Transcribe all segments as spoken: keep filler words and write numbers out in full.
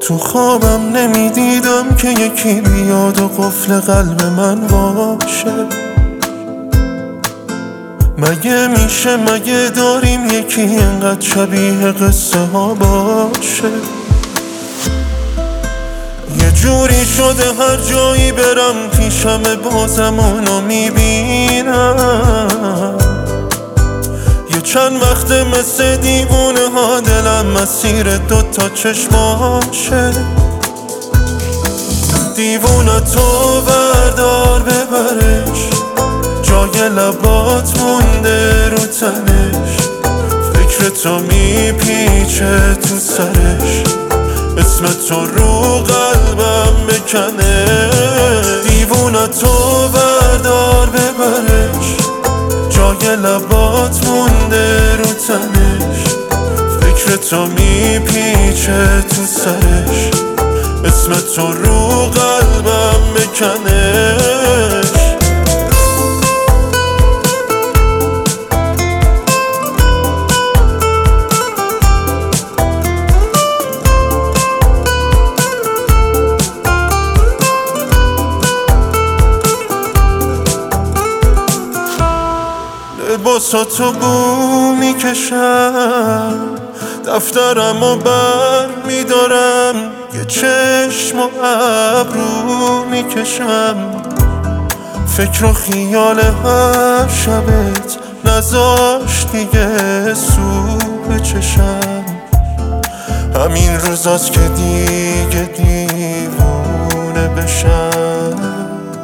تو خوابم نمیدیدم که یکی بیاد و قفل قلب من باشه. مگه میشه، مگه داریم یکی اینقدر شبیه قصه ها باشه؟ یه جوری شده هر جایی برم پیشم بازم اونو میبینم. یه چند وقت مثل دیوونه ها دلم مسیر دوتا چشماشه. دیوونه تو بردار ببرش، جای لبات مونده رو تنش. فکر تو میپیچه تو سرش، اسم تو رو قلبم بکنه. دیوونه تو بردار ببرش، جای لبات مونده رو تنش. فکر تو میپیچه تو سرش، اسم تو رو قلبم بکنش. لباساتو بو میکشم، دفترم و بر میدارم. یه چشم و ابرو میکشم، فکر و خیال هر شبت نذاشت دیگه سو بچشم. همین روزاست که دیگه دیوونه بشم.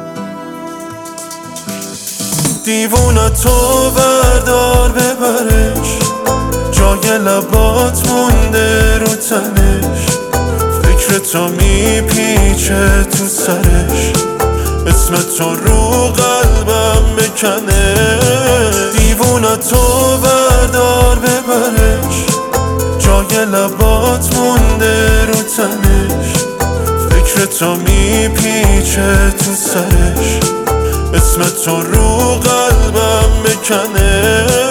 دیوونه تو بردار ببرش، جای لبات مونده رو تنش. فکر تو میپیچه تو سرش، اسم تو رو قلبم بکنه. دیوونه تو بردار ببرش، جای لبات مونده رو تنش. فکر تو میپیچه تو سرش، اسم تو رو قلبم بکنه.